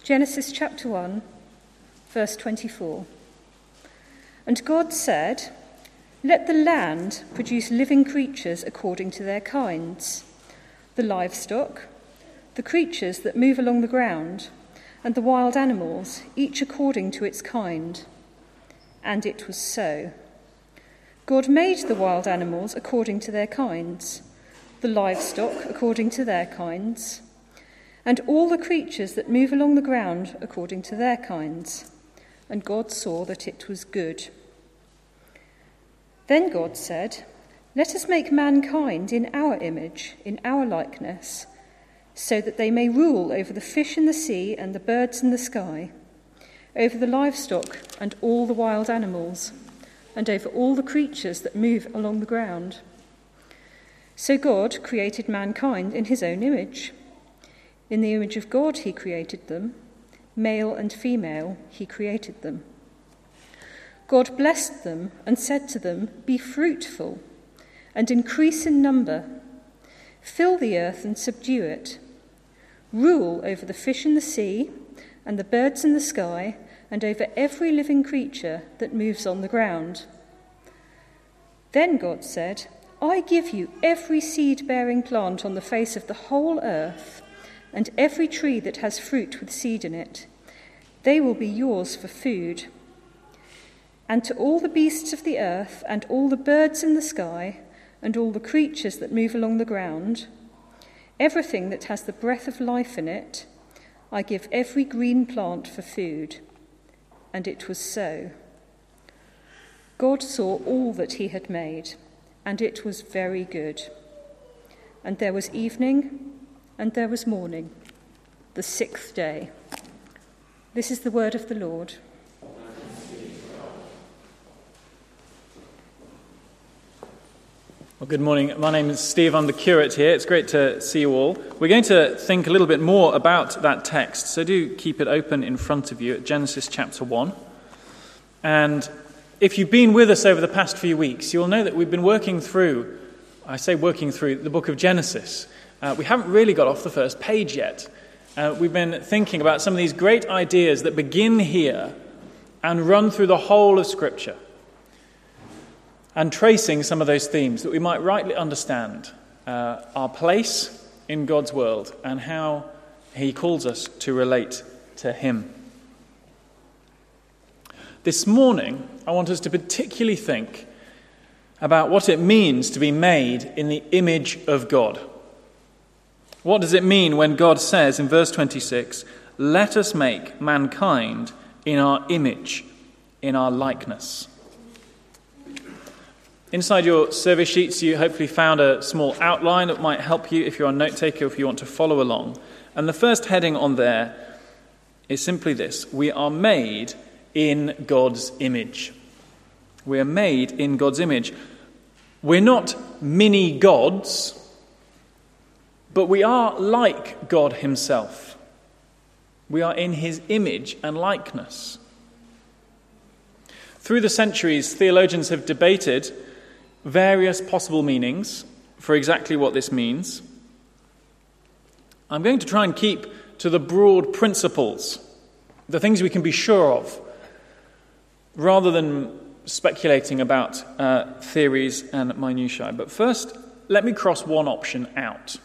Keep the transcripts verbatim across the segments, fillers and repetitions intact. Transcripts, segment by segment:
Genesis chapter one, verse twenty-four. And God said, "Let the land produce living creatures according to their kinds, the livestock, the creatures that move along the ground, and the wild animals, each according to its kind." And it was so. God made the wild animals according to their kinds, the livestock according to their kinds, and all the creatures that move along the ground according to their kinds. And God saw that it was good. Then God said, "Let us make mankind in our image, in our likeness, so that they may rule over the fish in the sea and the birds in the sky, over the livestock and all the wild animals, and over all the creatures that move along the ground." So God created mankind in his own image. In the image of God he created them, male and female he created them. God blessed them and said to them, "Be fruitful and increase in number. Fill the earth and subdue it. Rule over the fish in the sea and the birds in the sky and over every living creature that moves on the ground." Then God said, "I give you every seed-bearing plant on the face of the whole earth, and every tree that has fruit with seed in it. They will be yours for food. And to all the beasts of the earth, and all the birds in the sky, and all the creatures that move along the ground, everything that has the breath of life in it, I give every green plant for food." And it was so. God saw all that he had made, and it was very good. And there was evening, and there was morning, the sixth day. This is the word of the Lord. Well, good morning. My name is Steve. I'm the curate here. It's great to see you all. We're going to think a little bit more about that text, so do keep it open in front of you at Genesis chapter one. And if you've been with us over the past few weeks, you'll know that we've been working through, I say working through, the book of Genesis. Uh, we haven't really got off the first page yet. Uh, we've been thinking about some of these great ideas that begin here and run through the whole of Scripture, and tracing some of those themes that we might rightly understand uh, our place in God's world and how he calls us to relate to him. This morning, I want us to particularly think about what it means to be made in the image of God. What does it mean when God says in verse twenty-six, "Let us make mankind in our image, in our likeness"? Inside your service sheets, you hopefully found a small outline that might help you if you're a note taker, if you want to follow along. And the first heading on there is simply this: we are made in God's image. We are made in God's image. We're not mini gods, but we are like God himself. We are in his image and likeness. Through the centuries, theologians have debated various possible meanings for exactly what this means. I'm going to try and keep to the broad principles, the things we can be sure of, rather than speculating about uh, theories and minutiae. But first, let me cross one option out.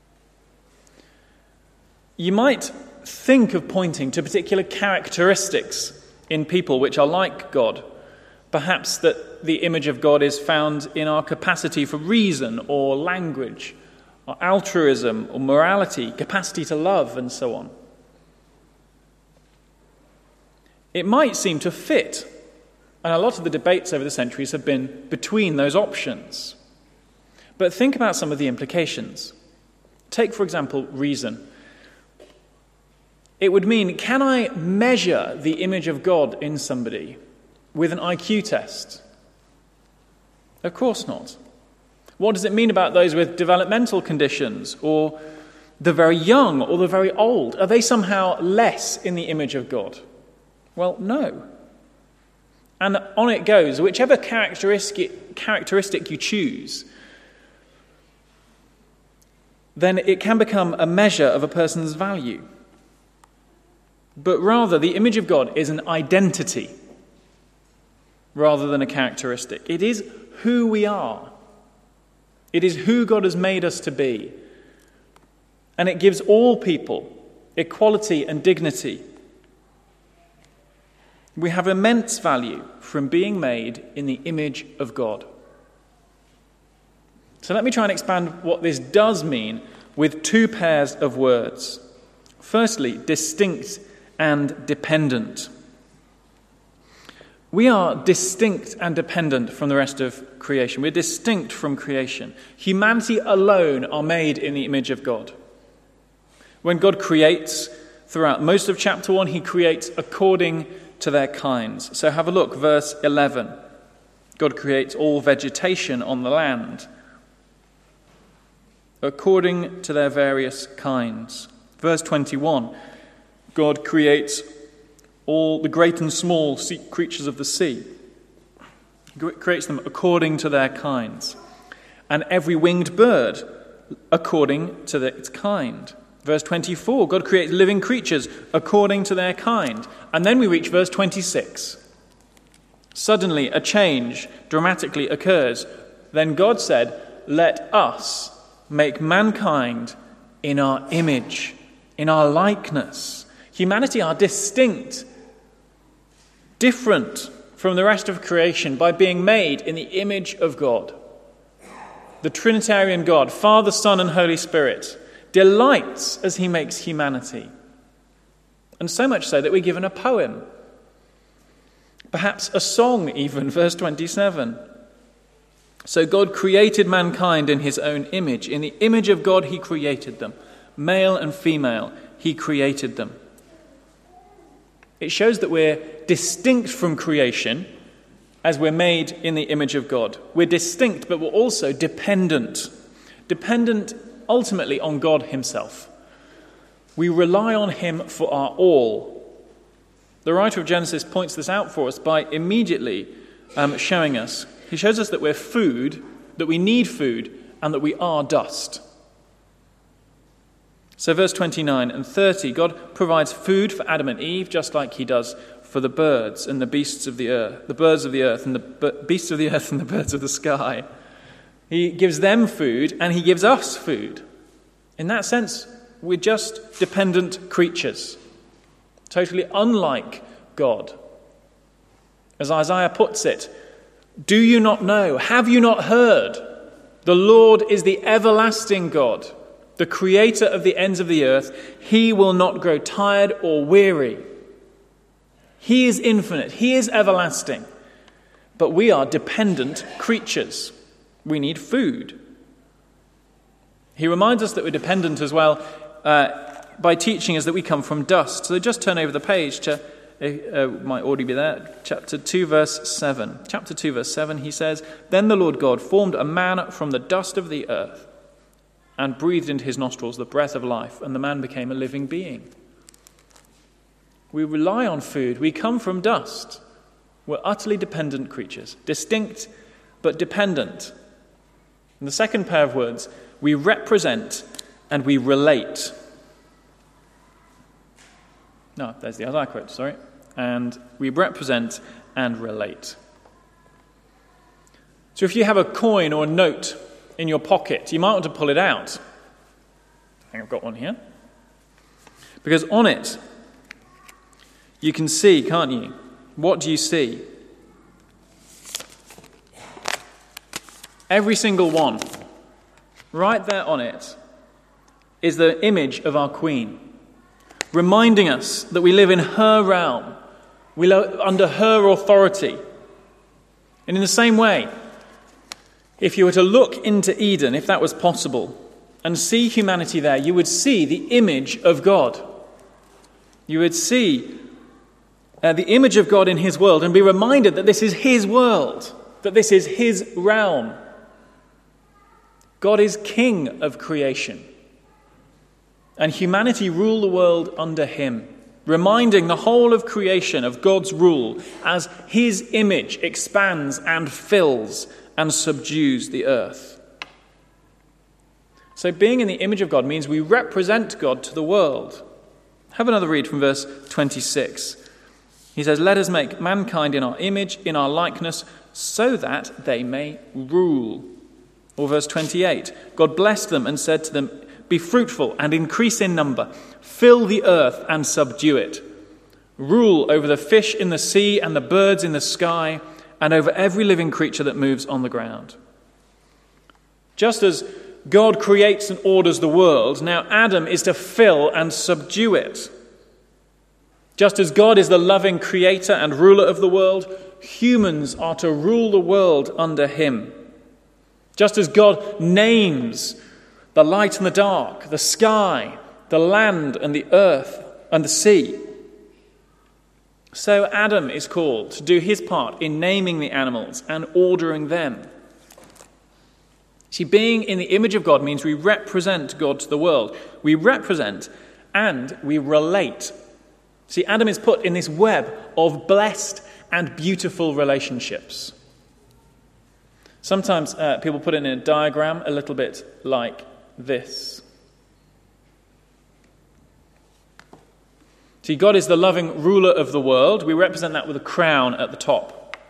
You might think of pointing to particular characteristics in people which are like God. Perhaps that the image of God is found in our capacity for reason or language, or altruism or morality, capacity to love, and so on. It might seem to fit, and a lot of the debates over the centuries have been between those options. But think about some of the implications. Take, for example, reason. It would mean, can I measure the image of God in somebody with an I Q test? Of course not. What does it mean about those with developmental conditions, or the very young, or the very old? Are they somehow less in the image of God? Well, no. And on it goes. Whichever characteristic, characteristic you choose, then it can become a measure of a person's value. but rather the image of God is an identity rather than a characteristic. It is who we are. It is who God has made us to be. And it gives all people equality and dignity. We have immense value from being made in the image of God. So let me try and expand what this does mean with two pairs of words. Firstly, distinct and dependent. We are distinct and dependent from the rest of creation. We're distinct from creation. Humanity alone are made in the image of God. When God creates, throughout most of chapter one, he creates according to their kinds. So have a look, verse eleven. God creates all vegetation on the land according to their various kinds. Verse twenty-one, God creates all the great and small sea creatures of the sea. He creates them according to their kinds. And every winged bird according to the, its kind. Verse twenty-four, God creates living creatures according to their kind. And then we reach verse twenty-six. Suddenly a change dramatically occurs. Then God said, "Let us make mankind in our image, in our likeness." Humanity are distinct, different from the rest of creation by being made in the image of God. The Trinitarian God, Father, Son, and Holy Spirit, delights as he makes humanity. And so much so that we're given a poem, perhaps a song even, verse twenty-seven. So God created mankind in his own image. In the image of God he created them. Male and female, he created them. It shows that we're distinct from creation as we're made in the image of God. We're distinct, but we're also dependent. Dependent ultimately on God himself. We rely on him for our all. The writer of Genesis points this out for us by immediately um, showing us. He shows us that we're food, that we need food, and that we are dust. So verse twenty-nine and thirty, God provides food for Adam and Eve, just like he does for the birds and the beasts of the earth, the birds of the earth and the beasts of the earth and the birds of the sky. He gives them food and he gives us food. In that sense, we're just dependent creatures, totally unlike God. As Isaiah puts it, "Do you not know? Have you not heard? The Lord is the everlasting God, the creator of the ends of the earth. He will not grow tired or weary." He is infinite. He is everlasting. But we are dependent creatures. We need food. He reminds us that we're dependent as well uh, by teaching us that we come from dust. So just turn over the page to Uh, might already be there, chapter two, verse seven. Chapter two, verse seven, he says, "Then the Lord God formed a man from the dust of the earth and breathed into his nostrils the breath of life, and the man became a living being." We rely on food. We come from dust. We're utterly dependent creatures, distinct but dependent. And the second pair of words, we represent and we relate. No, there's the Isaiah quote, sorry. And we represent and relate. So if you have a coin or a note in your pocket, you might want to pull it out. I think I've got one here. Because on it, you can see, can't you? What do you see? Every single one, right there on it, is the image of our Queen, reminding us that we live in her realm, we live under her authority. And in the same way, if you were to look into Eden, if that was possible, and see humanity there, you would see the image of God. You would see uh, the image of God in his world and be reminded that this is his world, that this is his realm. God is king of creation. And humanity rule the world under him, reminding the whole of creation of God's rule as his image expands and fills and subdues the earth. So being in the image of God means we represent God to the world. Have another read from verse twenty-six. He says, "Let us make mankind in our image, in our likeness, so that they may rule." Or verse twenty-eight, "God blessed them and said to them, 'Be fruitful and increase in number, fill the earth and subdue it. Rule over the fish in the sea and the birds in the sky, and over every living creature that moves on the ground.'" Just as God creates and orders the world, now Adam is to fill and subdue it. Just as God is the loving creator and ruler of the world, humans are to rule the world under him. Just as God names the light and the dark, the sky, the land and the earth and the sea, so Adam is called to do his part in naming the animals and ordering them. See, being in the image of God means we represent God to the world. We represent and we relate. See, Adam is put in this web of blessed and beautiful relationships. Sometimes uh, people put it in a diagram a little bit like this. See, God is the loving ruler of the world. We represent that with a crown at the top.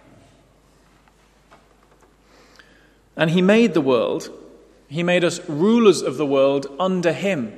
And he made the world. He made us rulers of the world under him.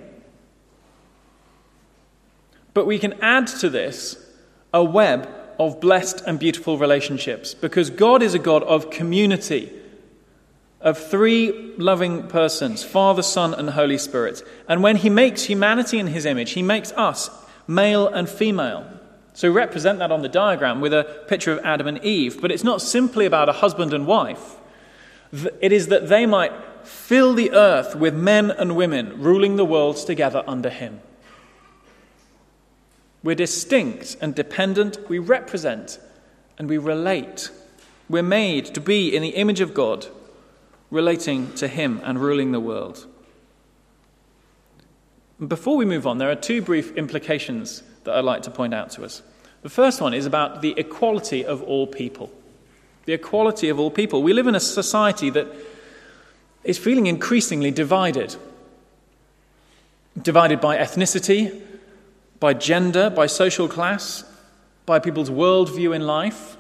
But we can add to this a web of blessed and beautiful relationships, because God is a God of community, of three loving persons, Father, Son, and Holy Spirit. And when he makes humanity in his image, he makes us male and female. So we represent that on the diagram with a picture of Adam and Eve. But it's not simply about a husband and wife. It is that they might fill the earth with men and women ruling the worlds together under him. We're distinct and dependent. We represent and we relate. We're made to be in the image of God, relating to him and ruling the world. Before we move on, there are two brief implications that I'd like to point out to us. The first one is about the equality of all people. The equality of all people. We live in a society that is feeling increasingly divided. Divided by ethnicity, by gender, by social class, by people's worldview in life.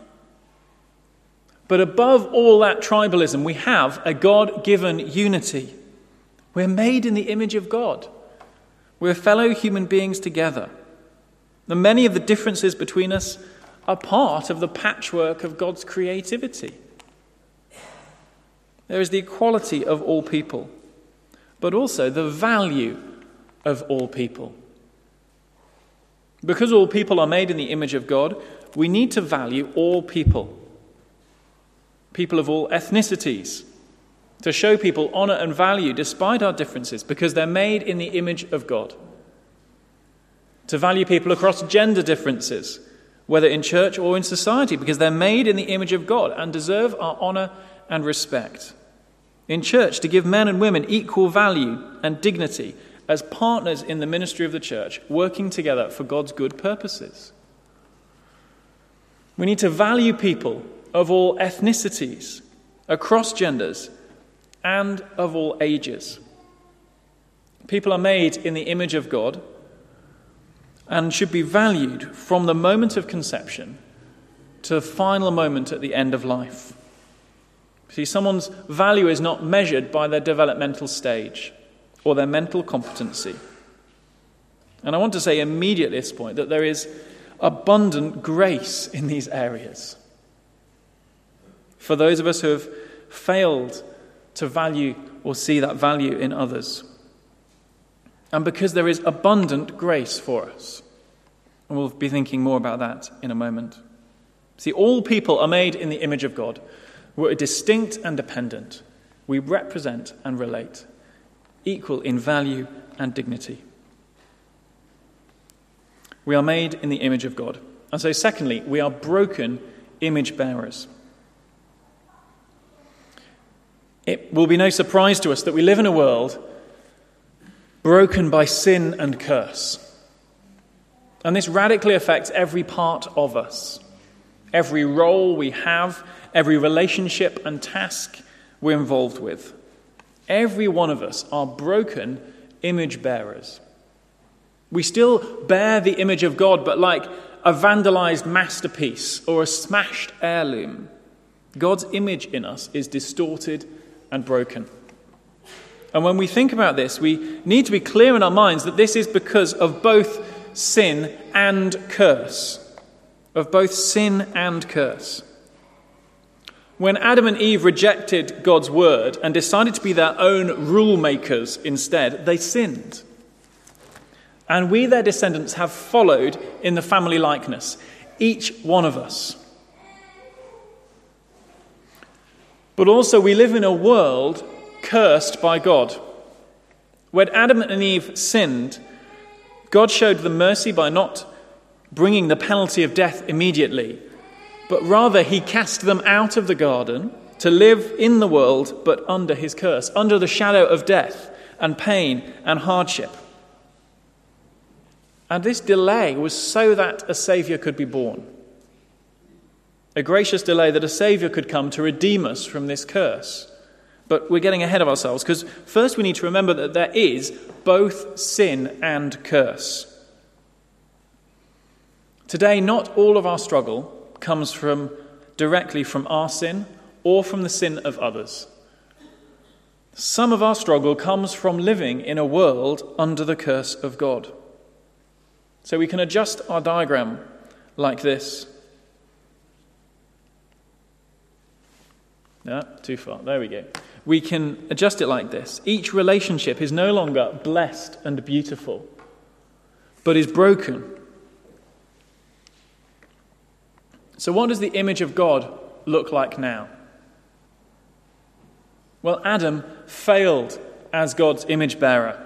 But above all that tribalism, we have a God-given unity. We're made in the image of God. We're fellow human beings together. And many of the differences between us are part of the patchwork of God's creativity. There is the equality of all people, but also the value of all people. Because all people are made in the image of God, we need to value all people. People of all ethnicities. To show people honor and value despite our differences, because they're made in the image of God. To value people across gender differences, whether in church or in society, because they're made in the image of God and deserve our honor and respect. In church, to give men and women equal value and dignity as partners in the ministry of the church, working together for God's good purposes. We need to value people of all ethnicities, across genders, and of all ages. People are made in the image of God and should be valued from the moment of conception to the final moment at the end of life. See, someone's value is not measured by their developmental stage or their mental competency. And I want to say immediately at this point that there is abundant grace in these areas. For those of us who have failed to value or see that value in others. And because there is abundant grace for us. And we'll be thinking more about that in a moment. See, all people are made in the image of God. We're distinct and dependent. We represent and relate, equal in value and dignity. We are made in the image of God. And so secondly, we are broken image bearers. It will be no surprise to us that we live in a world broken by sin and curse. And this radically affects every part of us. Every role we have, every relationship and task we're involved with. Every one of us are broken image bearers. We still bear the image of God, but like a vandalized masterpiece or a smashed heirloom. God's image in us is distorted and broken. And when we think about this, we need to be clear in our minds that this is because of both sin and curse. Of both sin and curse. When Adam and Eve rejected God's word and decided to be their own rule makers instead, they sinned. And we, their descendants, have followed in the family likeness, each one of us. But also we live in a world cursed by God. When Adam and Eve sinned, God showed them mercy by not bringing the penalty of death immediately, but rather he cast them out of the garden to live in the world, but under his curse, under the shadow of death and pain and hardship. And this delay was so that a Saviour could be born. A gracious delay that a Saviour could come to redeem us from this curse. But we're getting ahead of ourselves, because first we need to remember that there is both sin and curse. Today, not all of our struggle comes from directly from our sin or from the sin of others. Some of our struggle comes from living in a world under the curse of God. So we can adjust our diagram like this. No, too far. There we go. We can adjust it like this. Each relationship is no longer blessed and beautiful, but is broken. So what does the image of God look like now? Well, Adam failed as God's image bearer.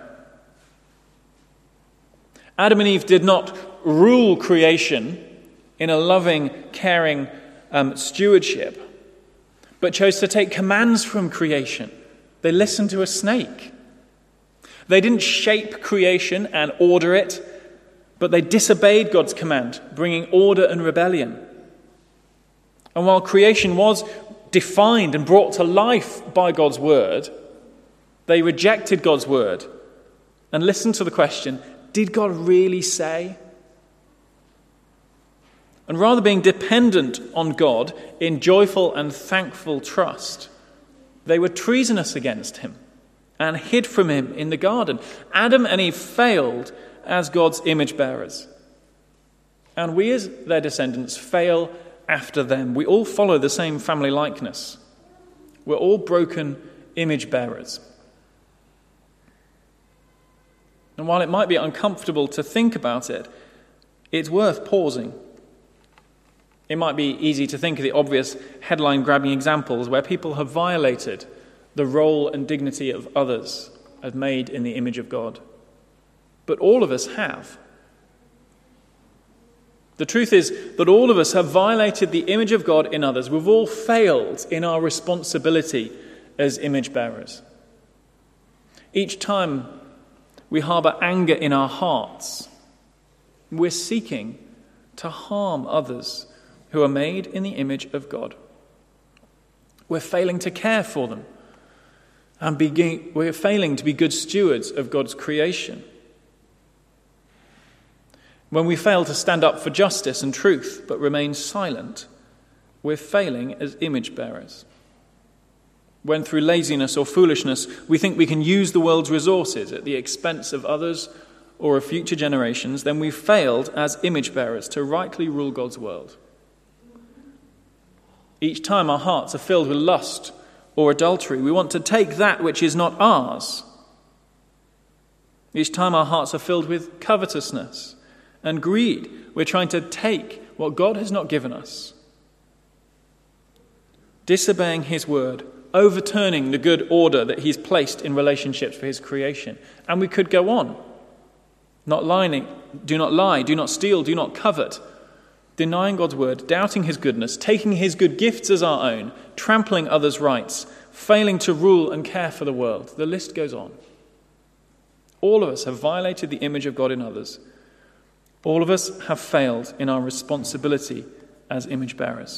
Adam and Eve did not rule creation in a loving, caring um, stewardship, but chose to take commands from creation. They listened to a snake. They didn't shape creation and order it, but they disobeyed God's command, bringing order and rebellion. And while creation was defined and brought to life by God's word, they rejected God's word and listened to the question, did God really say? And rather being dependent on God in joyful and thankful trust, they were treasonous against him and hid from him in the garden. Adam and Eve failed as God's image bearers. And we as their descendants fail after them. We all follow the same family likeness. We're all broken image bearers. And while it might be uncomfortable to think about it, it's worth pausing. It might be easy to think of the obvious headline-grabbing examples where people have violated the role and dignity of others as made in the image of God. But all of us have. The truth is that all of us have violated the image of God in others. We've all failed in our responsibility as image bearers. Each time we harbour anger in our hearts, we're seeking to harm others who are made in the image of God. We're failing to care for them, and begin, we're failing to be good stewards of God's creation. When we fail to stand up for justice and truth but remain silent, we're failing as image bearers. When through laziness or foolishness we think we can use the world's resources at the expense of others or of future generations, then we've failed as image bearers to rightly rule God's world. Each time our hearts are filled with lust or adultery, we want to take that which is not ours. Each time our hearts are filled with covetousness and greed, we're trying to take what God has not given us. Disobeying his word, overturning the good order that he's placed in relationships for his creation. And we could go on. Not lying, do not lie, do not steal, do not covet. Denying God's word, doubting his goodness, taking his good gifts as our own, trampling others' rights, failing to rule and care for the world. The list goes on. All of us have violated the image of God in others. All of us have failed in our responsibility as image bearers.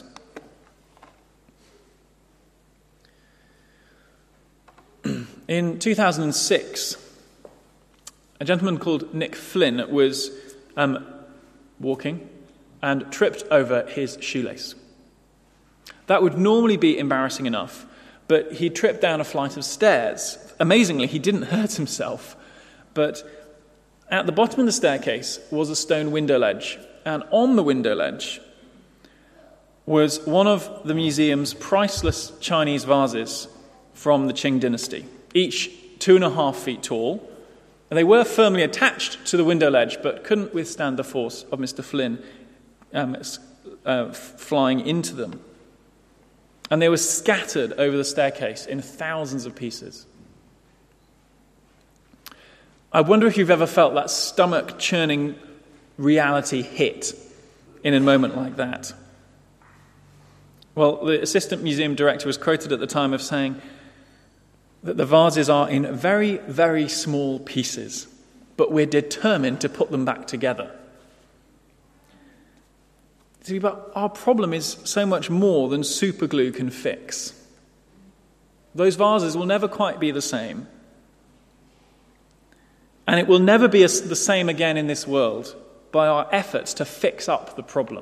In two thousand six, A gentleman called Nick Flynn was um, walking and tripped over his shoelace. That would normally be embarrassing enough, but he tripped down a flight of stairs. Amazingly, he didn't hurt himself, but at the bottom of the staircase was a stone window ledge, and on the window ledge was one of the museum's priceless Chinese vases from the Qing dynasty, each two and a half feet tall. And they were firmly attached to the window ledge, but couldn't withstand the force of Mister Flynn um, uh, flying into them. And they were scattered over the staircase in thousands of pieces. I wonder if you've ever felt that stomach-churning reality hit in a moment like that. Well, the assistant museum director was quoted at the time of saying that the vases are in very, very small pieces, but we're determined to put them back together. See, but our problem is so much more than superglue can fix. Those vases will never quite be the same. And it will never be the same again in this world by our efforts to fix up the problem.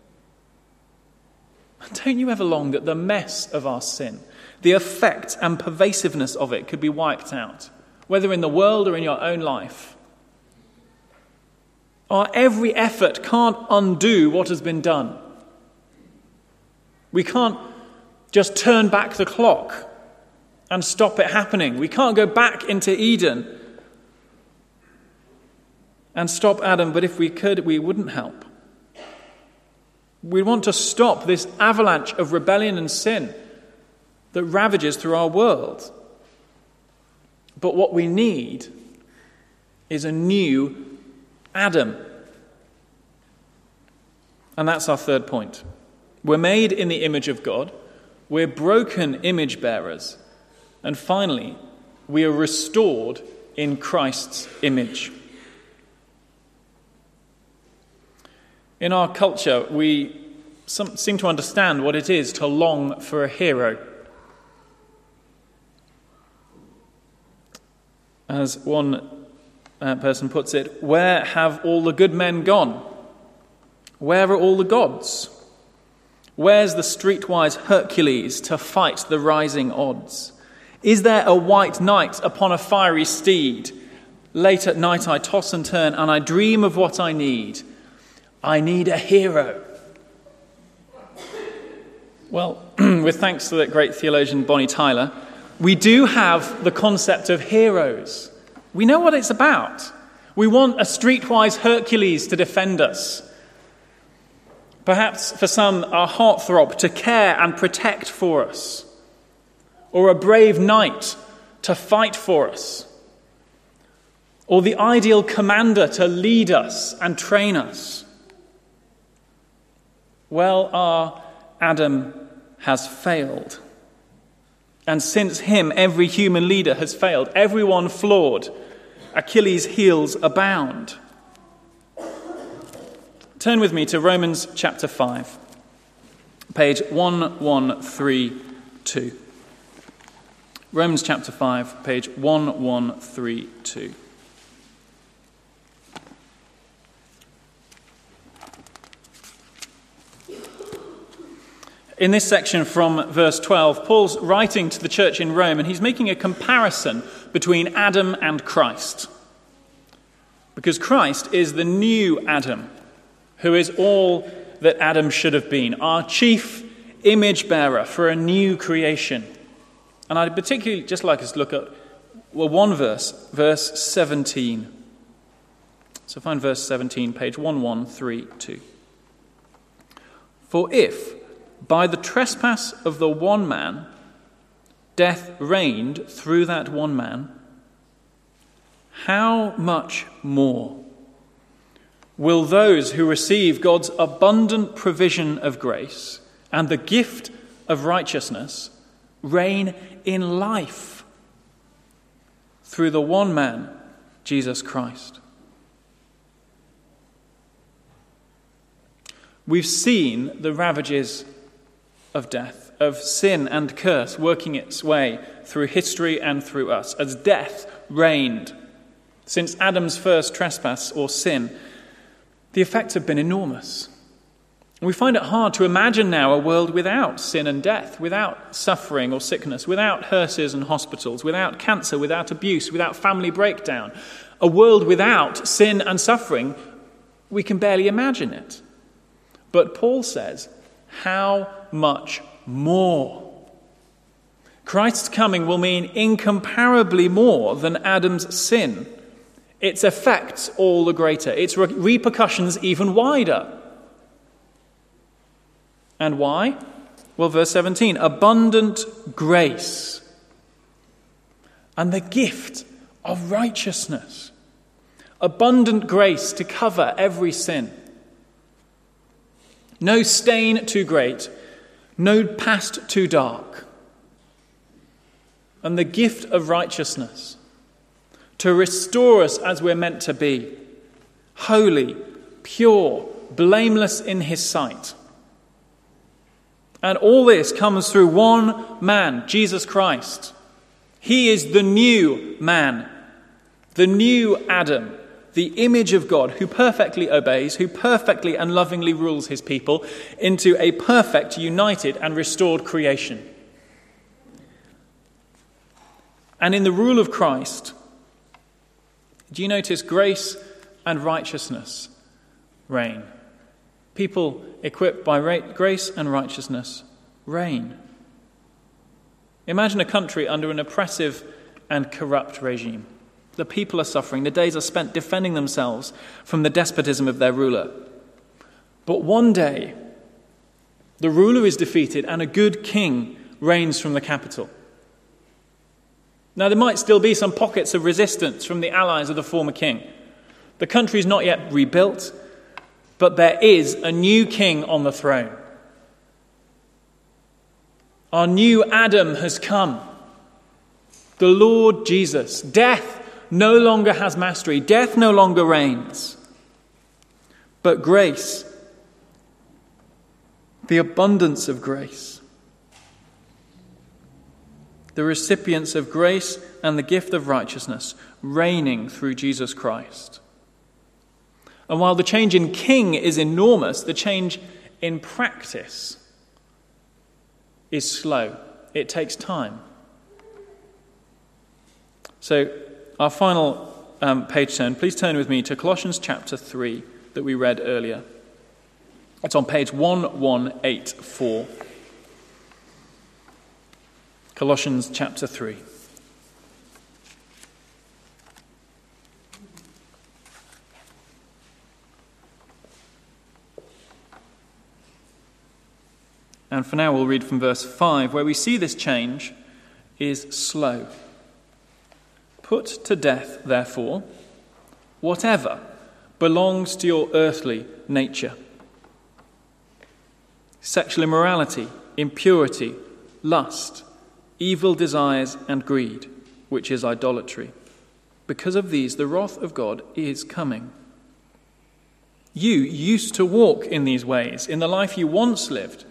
Don't you ever long that the mess of our sin, the effect and pervasiveness of it could be wiped out, whether in the world or in your own life? Our every effort can't undo what has been done. We can't just turn back the clock and stop it happening. We can't go back into Eden and stop Adam, but if we could, we wouldn't help. We want to stop this avalanche of rebellion and sin that ravages through our world. But what we need is a new Adam. And that's our third point. We're made in the image of God. We're broken image bearers. And finally, we are restored in Christ's image. In our culture, we some, seem to understand what it is to long for a hero. As one uh, person puts it, where have all the good men gone? Where are all the gods? Where's the streetwise Hercules to fight the rising odds? Is there a white knight upon a fiery steed? Late at night I toss and turn, and I dream of what I need. I need a hero. Well, with thanks to that great theologian Bonnie Tyler, we do have the concept of heroes. We know what it's about. We want a streetwise Hercules to defend us. Perhaps for some, a heartthrob to care and protect for us. Or a brave knight to fight for us. Or the ideal commander to lead us and train us. Well, our Adam has failed. And since him, every human leader has failed. Everyone flawed. Achilles' heels abound. Turn with me to Romans chapter five, page eleven thirty-two. Romans chapter five, page eleven thirty-two. In this section from verse twelve, Paul's writing to the church in Rome, and he's making a comparison between Adam and Christ. Because Christ is the new Adam, who is all that Adam should have been, our chief image bearer for a new creation. And I'd particularly just like us to look at well, one verse, verse seventeen. So find verse seventeen, page eleven thirty-two. For if, by the trespass of the one man, death reigned through that one man, how much more will those who receive God's abundant provision of grace and the gift of righteousness reign in life through the one man, Jesus Christ? We've seen the ravages of death, of sin and curse working its way through history and through us, as death reigned, Since Adam's first trespass or sin, the effects have been enormous. We find it hard to imagine now a world without sin and death, without suffering or sickness, without hearses and hospitals, without cancer, without abuse, without family breakdown. A world without sin and suffering, we can barely imagine it. But Paul says, how much more? Christ's coming will mean incomparably more than Adam's sin. Its effects all the greater, its re- repercussions even wider. And why? Well, verse seventeen, abundant grace and the gift of righteousness. Abundant grace to cover every sin. No stain too great, no past too dark. And the gift of righteousness to restore us as we're meant to be, holy, pure, blameless in his sight. And all this comes through one man, Jesus Christ. He is the new man, the new Adam, the image of God who perfectly obeys, who perfectly and lovingly rules his people into a perfect, united and restored creation. And in the rule of Christ, do you notice grace and righteousness reign? People equipped by grace and righteousness reign. Imagine a country under an oppressive and corrupt regime. The people are suffering. The days are spent defending themselves from the despotism of their ruler. But one day, the ruler is defeated and a good king reigns from the capital. Now, there might still be some pockets of resistance from the allies of the former king. The country is not yet rebuilt, but there is a new king on the throne. Our new Adam has come, the Lord Jesus. Death no longer has mastery. Death no longer reigns. But grace, the abundance of grace, the recipients of grace and the gift of righteousness reigning through Jesus Christ. And while the change in king is enormous, the change in practice is slow. It takes time. So, our final um, page turn, please turn with me to Colossians chapter three that we read earlier. It's on page eleven eighty-four. Colossians chapter three. And for now we'll read from verse five, where we see this change is slow. Put to death, therefore, whatever belongs to your earthly nature. Sexual immorality, impurity, lust, evil desires and greed, which is idolatry. Because of these, the wrath of God is coming. You used to walk in these ways, in the life you once lived.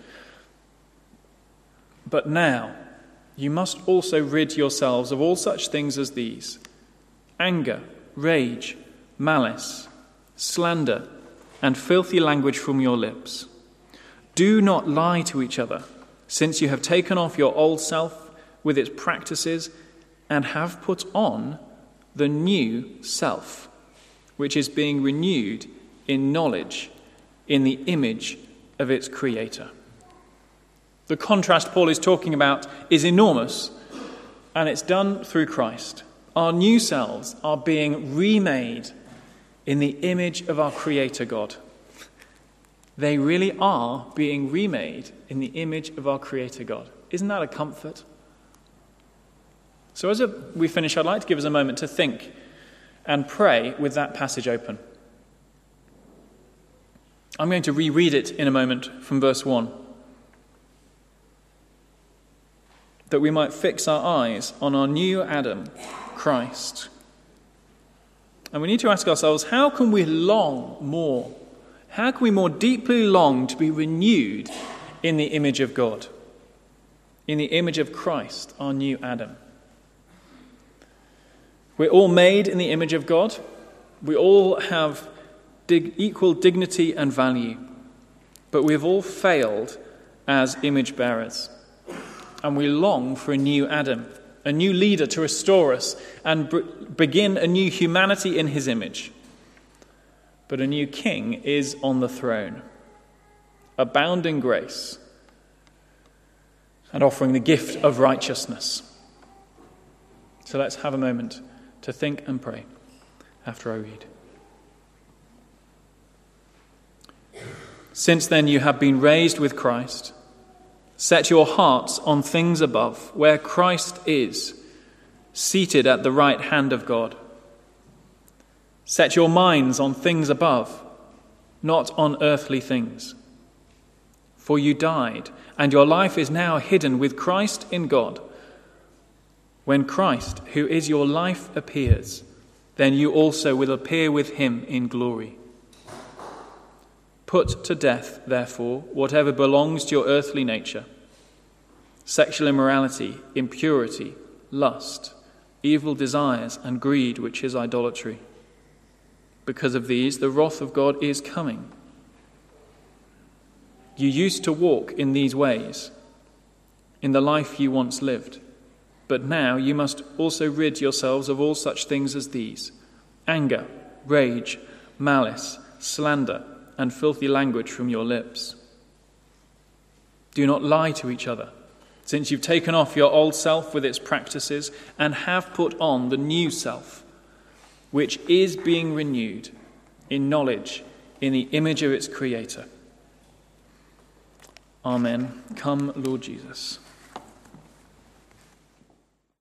But now, you must also rid yourselves of all such things as these: anger, rage, malice, slander, and filthy language from your lips. Do not lie to each other, since you have taken off your old self with its practices and have put on the new self, which is being renewed in knowledge in the image of its creator. The contrast Paul is talking about is enormous, and it's done through Christ. Our new selves are being remade in the image of our Creator God. They really are being remade in the image of our Creator God. Isn't that a comfort? So as we finish, I'd like to give us a moment to think and pray with that passage open. I'm going to reread it in a moment from verse one, that we might fix our eyes on our new Adam, Christ. And we need to ask ourselves, how can we long more? How can we more deeply long to be renewed in the image of God, in the image of Christ, our new Adam? We're all made in the image of God. We all have dig- equal dignity and value. But we've all failed as image bearers. And we long for a new Adam, a new leader to restore us and b- begin a new humanity in his image. But a new king is on the throne, abounding grace and offering the gift of righteousness. So let's have a moment to think and pray after I read. Since then you have been raised with Christ. Set your hearts on things above, where Christ is, seated at the right hand of God. Set your minds on things above, not on earthly things. For you died, and your life is now hidden with Christ in God. When Christ, who is your life, appears, then you also will appear with him in glory. Put to death, therefore, whatever belongs to your earthly nature: sexual immorality, impurity, lust, evil desires, and greed, which is idolatry. Because of these, the wrath of God is coming. You used to walk in these ways, in the life you once lived, but now you must also rid yourselves of all such things as these: anger, rage, malice, slander, and filthy language from your lips. Do not lie to each other, since you've taken off your old self with its practices and have put on the new self, which is being renewed in knowledge in the image of its creator. Amen. Come, Lord Jesus.